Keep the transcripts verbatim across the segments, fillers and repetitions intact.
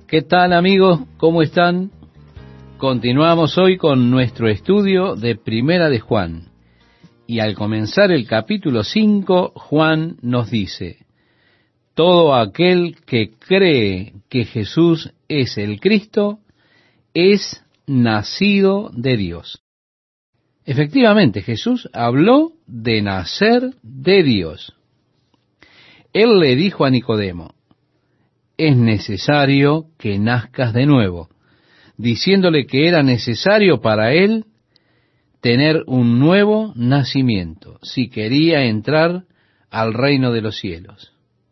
¿Qué tal, amigos? ¿Cómo están? Continuamos hoy con nuestro estudio de Primera de Juan. Y al comenzar el capítulo cinco, Juan nos dice: todo aquel que cree que Jesús es el Cristo es nacido de Dios. Efectivamente, Jesús habló de nacer de Dios. Él le dijo a Nicodemo: es necesario que nazcas de nuevo, diciéndole que era necesario para él tener un nuevo nacimiento, si quería entrar al reino de los cielos.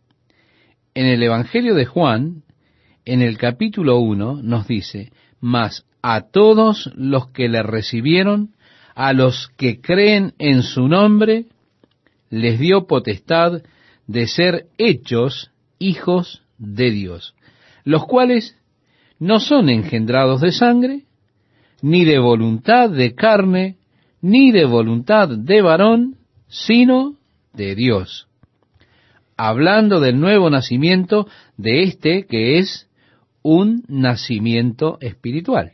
En el Evangelio de Juan, en el capítulo uno, nos dice: mas a todos los que le recibieron, a los que creen en su nombre, les dio potestad de ser hechos hijos de Dios, los cuales no son engendrados de sangre, ni de voluntad de carne, ni de voluntad de varón, sino de Dios. Hablando del nuevo nacimiento de este, que es un nacimiento espiritual.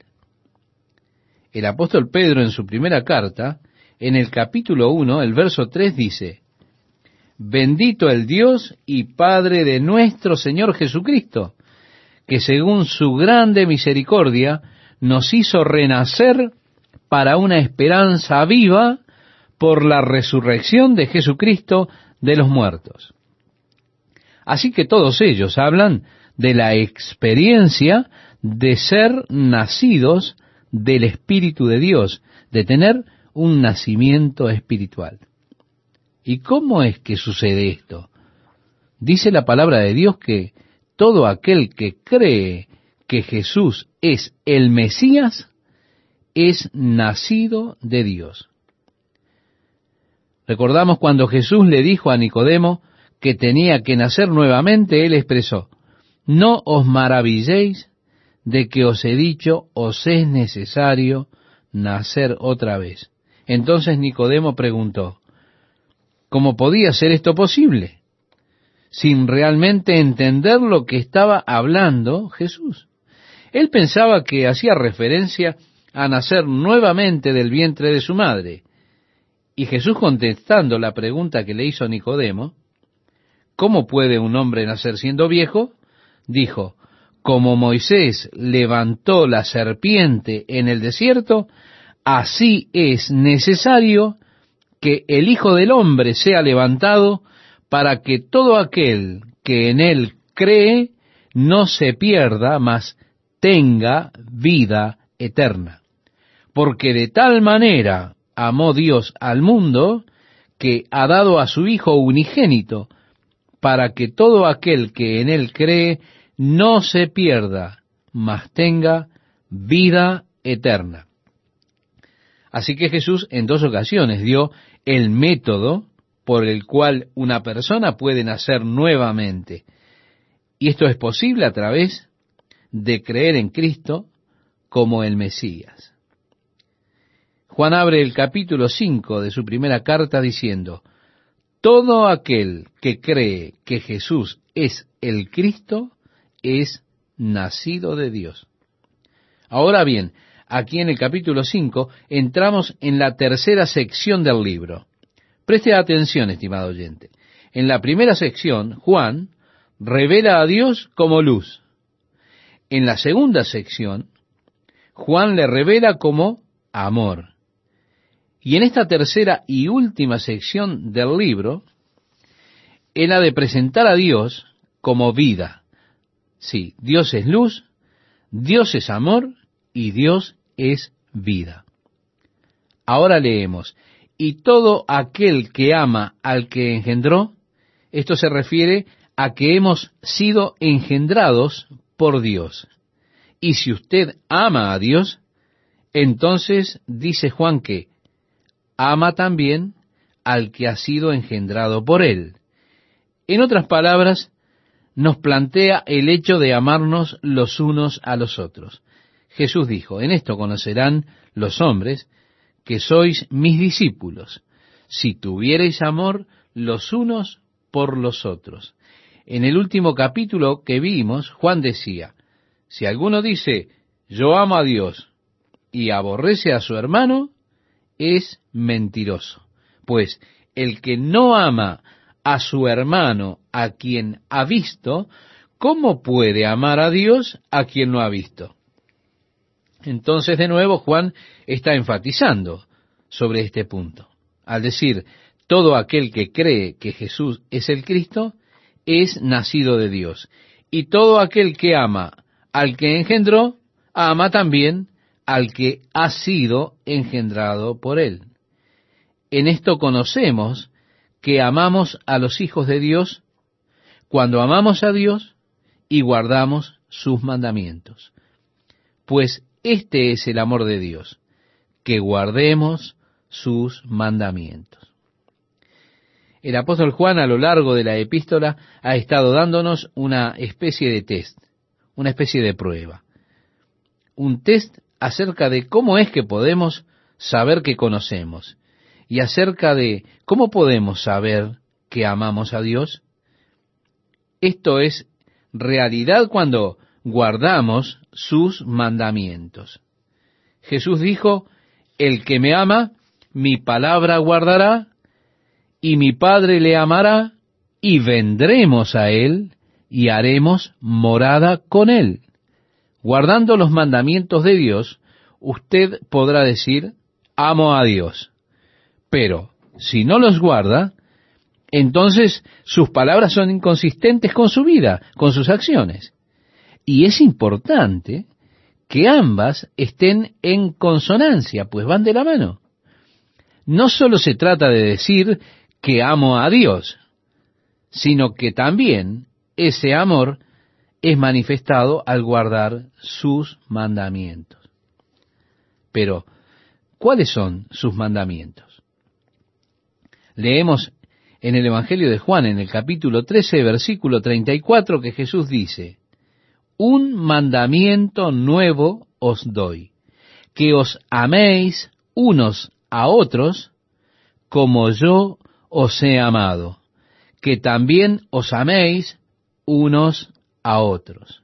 El apóstol Pedro, en su primera carta, en el capítulo uno, el verso tres, dice: bendito el Dios y Padre de nuestro Señor Jesucristo, que según su grande misericordia nos hizo renacer para una esperanza viva por la resurrección de Jesucristo de los muertos. Así que todos ellos hablan de la experiencia de ser nacidos del Espíritu de Dios, de tener un nacimiento espiritual. ¿Y cómo es que sucede esto? Dice la palabra de Dios que todo aquel que cree que Jesús es el Mesías es nacido de Dios. Recordamos cuando Jesús le dijo a Nicodemo que tenía que nacer nuevamente, él expresó: no os maravilléis de que os he dicho, os es necesario nacer otra vez. Entonces Nicodemo preguntó: ¿cómo podía ser esto posible? Sin realmente entender lo que estaba hablando Jesús. Él pensaba que hacía referencia a nacer nuevamente del vientre de su madre. Y Jesús, contestando la pregunta que le hizo Nicodemo: ¿cómo puede un hombre nacer siendo viejo?, dijo: como Moisés levantó la serpiente en el desierto, así es necesario que el Hijo del Hombre sea levantado, para que todo aquel que en él cree no se pierda, mas tenga vida eterna. Porque de tal manera amó Dios al mundo, que ha dado a su Hijo unigénito, para que todo aquel que en él cree no se pierda, mas tenga vida eterna. Así que Jesús en dos ocasiones dio el método por el cual una persona puede nacer nuevamente. Y esto es posible a través de creer en Cristo como el Mesías. Juan abre el capítulo cinco de su primera carta diciendo: todo aquel que cree que Jesús es el Cristo es nacido de Dios. Ahora bien, aquí en el capítulo cinco entramos en la tercera sección del libro. Preste atención, estimado oyente. En la primera sección, Juan revela a Dios como luz. En la segunda sección, Juan le revela como amor. Y en esta tercera y última sección del libro, él ha de presentar a Dios como vida. Sí, Dios es luz, Dios es amor y Dios es vida. Ahora leemos: y todo aquel que ama al que engendró, esto se refiere a que hemos sido engendrados por Dios. Y si usted ama a Dios, entonces dice Juan que ama también al que ha sido engendrado por él. En otras palabras, nos plantea el hecho de amarnos los unos a los otros. Jesús dijo: en esto conocerán los hombres que sois mis discípulos, si tuviereis amor los unos por los otros. En el último capítulo que vimos, Juan decía: Si alguno dice, yo amo a Dios, y aborrece a su hermano, es mentiroso. Pues el que no ama a su hermano a quien ha visto, ¿cómo puede amar a Dios a quien no ha visto? Entonces, de nuevo, Juan está enfatizando sobre este punto. Al decir, todo aquel que cree que Jesús es el Cristo, es nacido de Dios. Y todo aquel que ama al que engendró, ama también al que ha sido engendrado por él. En esto conocemos que amamos a los hijos de Dios cuando amamos a Dios y guardamos sus mandamientos. Pues este es el amor de Dios, que guardemos sus mandamientos. El apóstol Juan a lo largo de la epístola ha estado dándonos una especie de test, una especie de prueba. Un test acerca de cómo es que podemos saber que conocemos y acerca de cómo podemos saber que amamos a Dios. Esto es realidad cuando guardamos sus mandamientos. Jesús dijo, el que me ama, mi palabra guardará, y mi Padre le amará, y vendremos a él, y haremos morada con él. Guardando los mandamientos de Dios, usted podrá decir, amo a Dios. Pero si no los guarda, entonces sus palabras son inconsistentes con su vida, con sus acciones. Y es importante que ambas estén en consonancia, pues van de la mano. No solo se trata de decir que amo a Dios, sino que también ese amor es manifestado al guardar sus mandamientos. Pero, ¿cuáles son sus mandamientos? Leemos en el Evangelio de Juan, en el capítulo trece, versículo treinta y cuatro, que Jesús dice, un mandamiento nuevo os doy, que os améis unos a otros como yo os he amado, que también os améis unos a otros.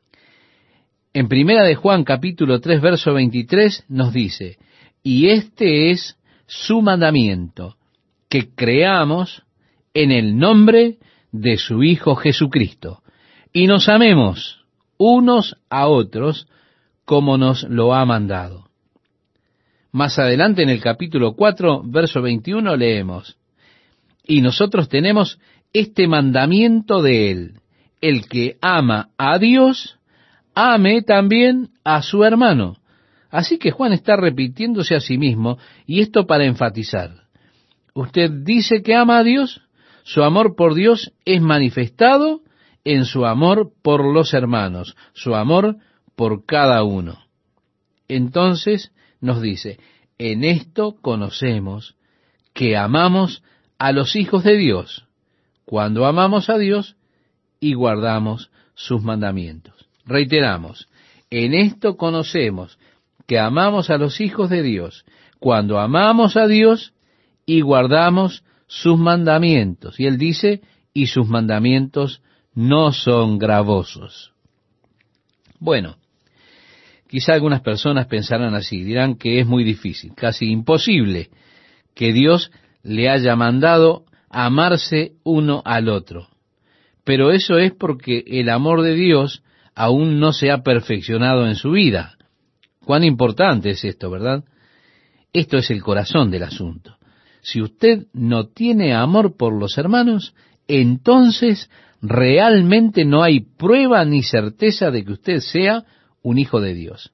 En primera de Juan capítulo tres, verso veintitrés nos dice, y este es su mandamiento, que creamos en el nombre de su Hijo Jesucristo, y nos amemos unos a otros como nos lo ha mandado. Más adelante en el capítulo cuatro, verso veintiuno leemos, y nosotros tenemos este mandamiento de él, el que ama a Dios, ame también a su hermano. Así que Juan está repitiéndose a sí mismo, y esto para enfatizar. Usted dice que ama a Dios, su amor por Dios es manifestado en su amor por los hermanos, su amor por cada uno. Entonces nos dice, en esto conocemos que amamos a los hijos de Dios, cuando amamos a Dios y guardamos sus mandamientos. Reiteramos, en esto conocemos que amamos a los hijos de Dios, cuando amamos a Dios y guardamos sus mandamientos. Y él dice, y sus mandamientos no son gravosos. Bueno, quizá algunas personas pensarán así, dirán que es muy difícil, casi imposible, que Dios le haya mandado amarse uno al otro. Pero eso es porque el amor de Dios aún no se ha perfeccionado en su vida. Cuán importante es esto, ¿verdad? Esto es el corazón del asunto. Si usted no tiene amor por los hermanos, entonces realmente no hay prueba ni certeza de que usted sea un hijo de Dios.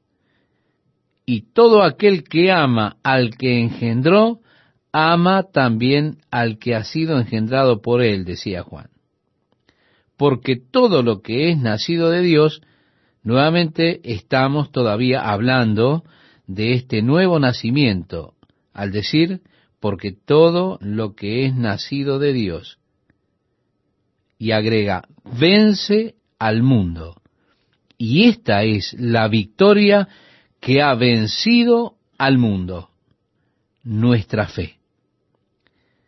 Y todo aquel que ama al que engendró, ama también al que ha sido engendrado por él, decía Juan. Porque todo lo que es nacido de Dios, nuevamente estamos todavía hablando de este nuevo nacimiento, al decir, porque todo lo que es nacido de Dios. Y agrega, vence al mundo. Y esta es la victoria que ha vencido al mundo, nuestra fe.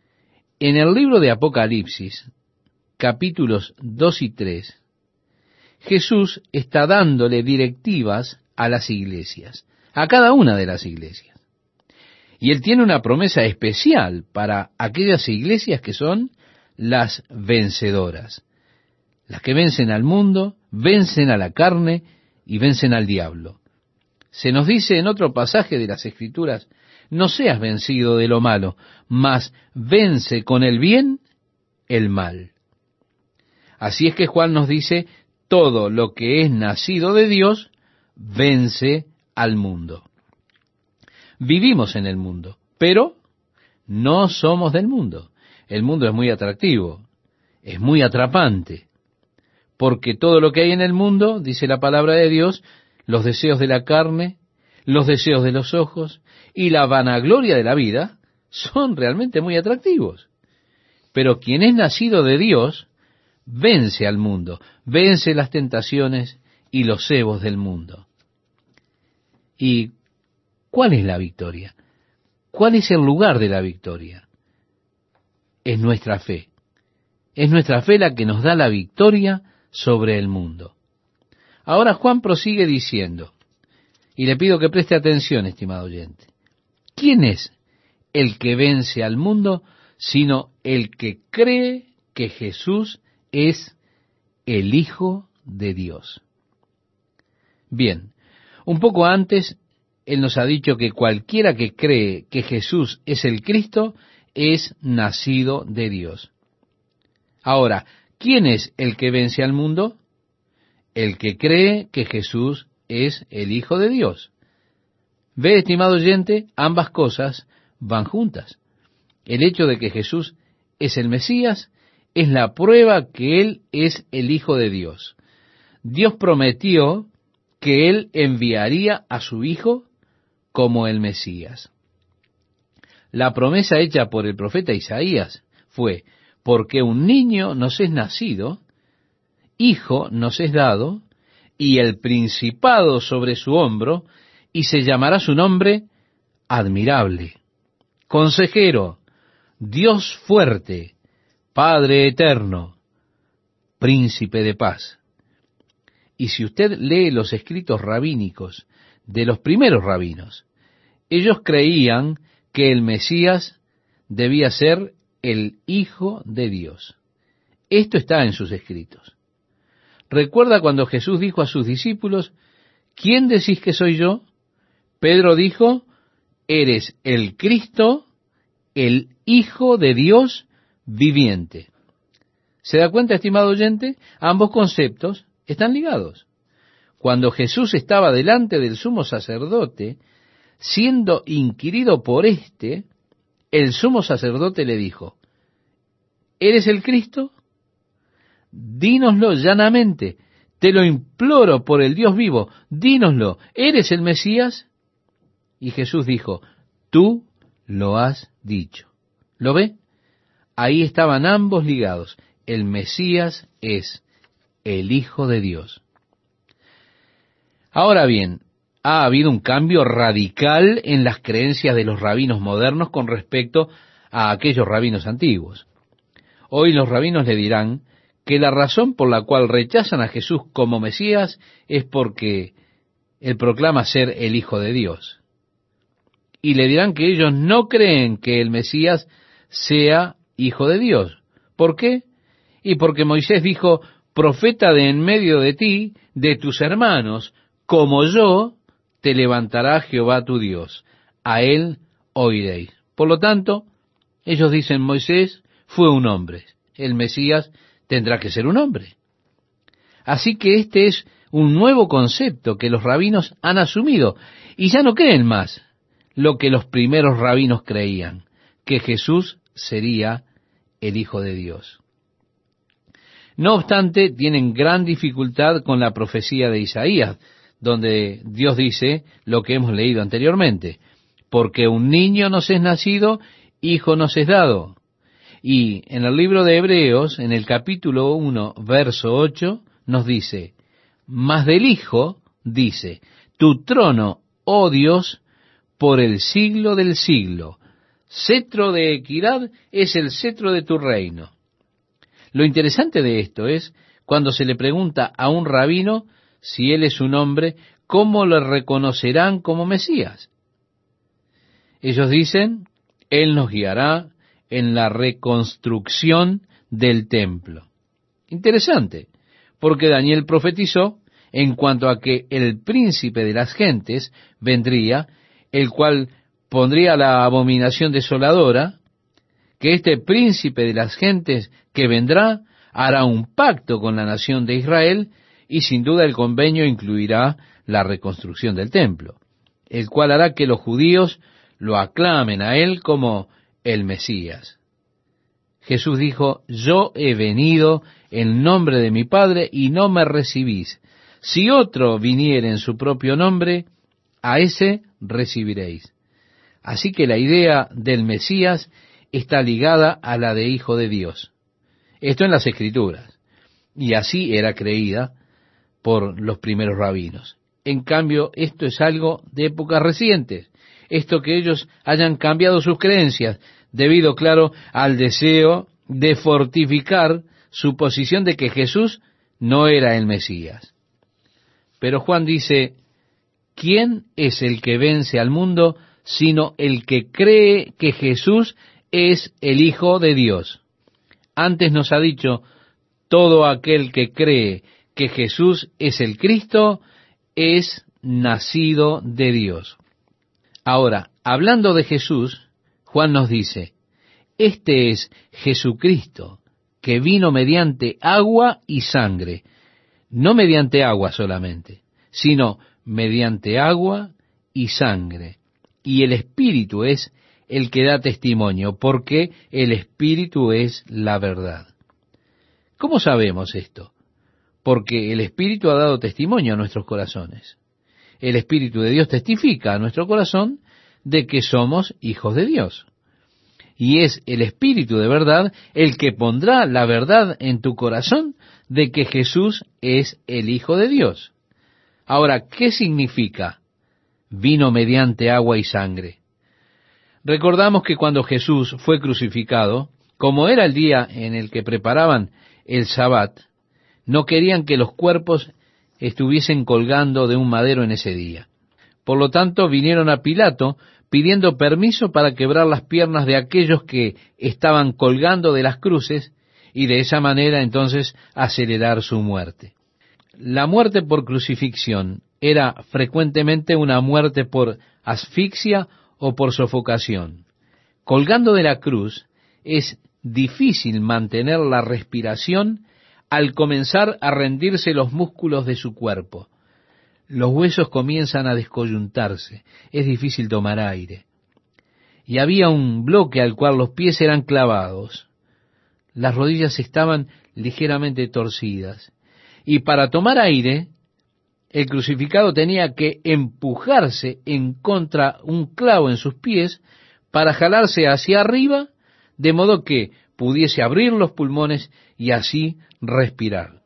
En el libro de Apocalipsis, capítulos dos y tres, Jesús está dándole directivas a las iglesias, a cada una de las iglesias. Y Él tiene una promesa especial para aquellas iglesias que son las vencedoras, las que vencen al mundo, vencen a la carne y vencen al diablo. Se nos dice en otro pasaje de las Escrituras, no seas vencido de lo malo, mas vence con el bien el mal. Así es que Juan nos dice, todo lo que es nacido de Dios vence al mundo. Vivimos en el mundo, pero no somos del mundo. El mundo es muy atractivo, es muy atrapante, porque todo lo que hay en el mundo, dice la palabra de Dios, los deseos de la carne, los deseos de los ojos y la vanagloria de la vida son realmente muy atractivos. Pero quien es nacido de Dios vence al mundo, vence las tentaciones y los cebos del mundo. ¿Y cuál es la victoria? ¿Cuál es el lugar de la victoria? Es nuestra fe. Es nuestra fe la que nos da la victoria sobre el mundo. Ahora Juan prosigue diciendo, y le pido que preste atención, estimado oyente, ¿quién es el que vence al mundo sino el que cree que Jesús es el Hijo de Dios? Bien, un poco antes, Él nos ha dicho que cualquiera que cree que Jesús es el Cristo es nacido de Dios. Ahora, ¿quién es el que vence al mundo? El que cree que Jesús es el Hijo de Dios. Ve, estimado oyente, ambas cosas van juntas. El hecho de que Jesús es el Mesías es la prueba que Él es el Hijo de Dios. Dios prometió que Él enviaría a su Hijo como el Mesías. La promesa hecha por el profeta Isaías fue, porque un niño nos es nacido, hijo nos es dado, y el principado sobre su hombro, y se llamará su nombre Admirable, Consejero, Dios fuerte, Padre eterno, Príncipe de paz. Y si usted lee los escritos rabínicos de los primeros rabinos, ellos creían que el Mesías debía ser el Hijo de Dios. Esto está en sus escritos. ¿Recuerda cuando Jesús dijo a sus discípulos, ¿quién decís que soy yo? Pedro dijo, eres el Cristo, el Hijo de Dios viviente. ¿Se da cuenta, estimado oyente? Ambos conceptos están ligados. Cuando Jesús estaba delante del sumo sacerdote, siendo inquirido por éste, el sumo sacerdote le dijo, ¿eres el Cristo? Dínoslo llanamente, te lo imploro por el Dios vivo, dínoslo, ¿eres el Mesías? Y Jesús dijo, tú lo has dicho. ¿Lo ve? Ahí estaban ambos ligados. El Mesías es el Hijo de Dios. Ahora bien, ha habido un cambio radical en las creencias de los rabinos modernos con respecto a aquellos rabinos antiguos. Hoy los rabinos le dirán que la razón por la cual rechazan a Jesús como Mesías es porque Él proclama ser el Hijo de Dios. Y le dirán que ellos no creen que el Mesías sea Hijo de Dios. ¿Por qué? Y porque Moisés dijo, profeta de en medio de ti, de tus hermanos, como yo, te levantará Jehová tu Dios. A él oiréis. Por lo tanto, ellos dicen, Moisés fue un hombre. El Mesías tendrá que ser un hombre. Así que este es un nuevo concepto que los rabinos han asumido y ya no creen más lo que los primeros rabinos creían, que Jesús sería el Hijo de Dios. No obstante, tienen gran dificultad con la profecía de Isaías, donde Dios dice lo que hemos leído anteriormente, porque un niño nos es nacido, hijo nos es dado. Y en el libro de Hebreos, en el capítulo uno, verso ocho, nos dice, mas del Hijo, dice, tu trono, oh Dios, por el siglo del siglo, cetro de equidad es el cetro de tu reino. Lo interesante de esto es Cuando se le pregunta a un rabino si él es un hombre, ¿cómo lo reconocerán como Mesías? Ellos dicen, Él nos guiará en la reconstrucción del templo. Interesante, porque Daniel profetizó en cuanto a que el príncipe de las gentes vendría, el cual pondría la abominación desoladora, que este príncipe de las gentes que vendrá hará un pacto con la nación de Israel y sin duda el convenio incluirá la reconstrucción del templo, el cual hará que los judíos lo aclamen a él como el Mesías. Jesús dijo, yo he venido en nombre de mi Padre y no me recibís. Si otro viniere en su propio nombre, a ese recibiréis. Así que la idea del Mesías está ligada a la de Hijo de Dios. Esto en las Escrituras. Y así era creída por los primeros rabinos. En cambio, esto es algo de épocas recientes. Esto que ellos hayan cambiado sus creencias, debido, claro, al deseo de fortificar su posición de que Jesús no era el Mesías. Pero Juan dice, ¿quién es el que vence al mundo sino el que cree que Jesús es el Hijo de Dios? Antes nos ha dicho, todo aquel que cree que Jesús es el Cristo, es nacido de Dios. Ahora, hablando de Jesús, Juan nos dice, este es Jesucristo, que vino mediante agua y sangre, no mediante agua solamente, sino mediante agua y sangre. Y el Espíritu es el que da testimonio, porque el Espíritu es la verdad. ¿Cómo sabemos esto? Porque el Espíritu ha dado testimonio a nuestros corazones. El Espíritu de Dios testifica a nuestro corazón de que somos hijos de Dios. Y es el Espíritu de verdad el que pondrá la verdad en tu corazón de que Jesús es el Hijo de Dios. Ahora, ¿qué significa vino mediante agua y sangre? Recordamos que cuando Jesús fue crucificado, como era el día en el que preparaban el Sabbat, no querían que los cuerpos estuviesen colgando de un madero en ese día. Por lo tanto, vinieron a Pilato pidiendo permiso para quebrar las piernas de aquellos que estaban colgando de las cruces y de esa manera entonces acelerar su muerte. La muerte por crucifixión era frecuentemente una muerte por asfixia o por sofocación. Colgando de la cruz es difícil mantener la respiración al comenzar a rendirse los músculos de su cuerpo. Los huesos comienzan a descoyuntarse, es difícil tomar aire. Y había un bloque al cual los pies eran clavados. Las rodillas estaban ligeramente torcidas. Y para tomar aire, el crucificado tenía que empujarse en contra un clavo en sus pies para jalarse hacia arriba, de modo que pudiese abrir los pulmones y así respirar.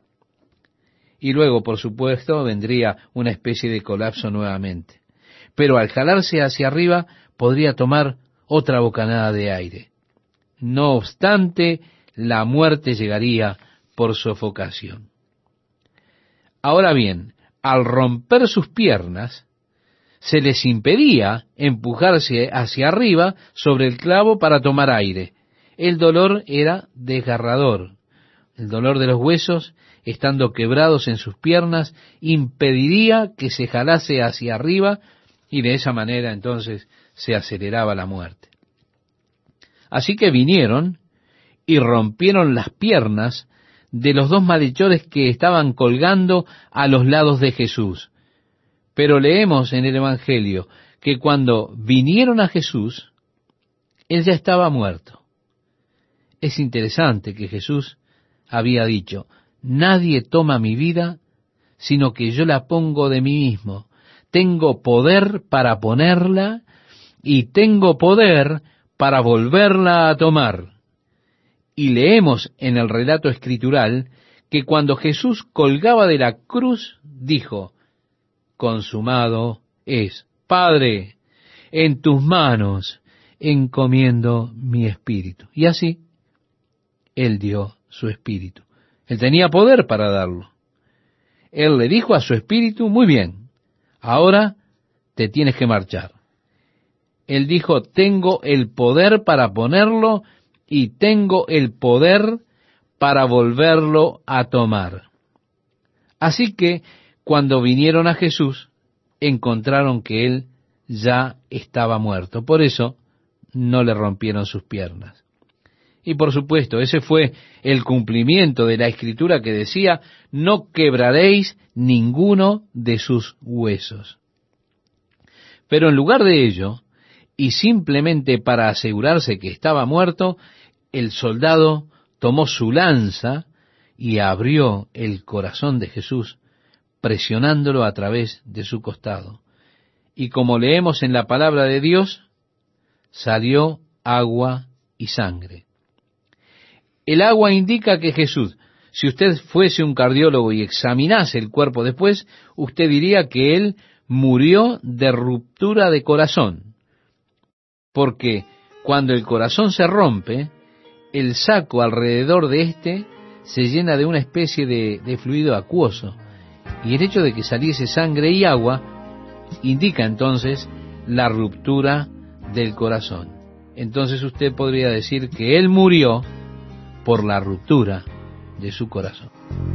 Y luego, por supuesto, vendría una especie de colapso nuevamente. Pero al jalarse hacia arriba, podría tomar otra bocanada de aire. No obstante, la muerte llegaría por sofocación. Ahora bien, al romper sus piernas, se les impedía empujarse hacia arriba sobre el clavo para tomar aire. El dolor era desgarrador. El dolor de los huesos, estando quebrados en sus piernas, impediría que se jalase hacia arriba y de esa manera entonces se aceleraba la muerte. Así que vinieron y rompieron las piernas de los dos malhechores que estaban colgando a los lados de Jesús. Pero leemos en el Evangelio que cuando vinieron a Jesús, Él ya estaba muerto. Es interesante que Jesús había dicho, nadie toma mi vida, sino que yo la pongo de mí mismo. Tengo poder para ponerla y tengo poder para volverla a tomar. Y leemos en el relato escritural que cuando Jesús colgaba de la cruz, dijo, consumado es. Padre, en tus manos encomiendo mi espíritu. Y así, Él dio su espíritu. Él tenía poder para darlo. Él le dijo a su espíritu, muy bien, ahora te tienes que marchar. Él dijo, tengo el poder para ponerlo y tengo el poder para volverlo a tomar. Así que cuando vinieron a Jesús, encontraron que él ya estaba muerto. Por eso no le rompieron sus piernas. Y por supuesto, ese fue el cumplimiento de la Escritura que decía, no quebraréis ninguno de sus huesos. Pero en lugar de ello, y simplemente para asegurarse que estaba muerto, el soldado tomó su lanza y abrió el corazón de Jesús, presionándolo a través de su costado. Y como leemos en la palabra de Dios, salió agua y sangre. El agua indica que Jesús, si usted fuese un cardiólogo y examinase el cuerpo después, usted diría que él murió de ruptura de corazón. Porque cuando el corazón se rompe, el saco alrededor de éste se llena de una especie de, de fluido acuoso. Y el hecho de que saliese sangre y agua indica entonces la ruptura del corazón. Entonces usted podría decir que él murió por la ruptura de su corazón.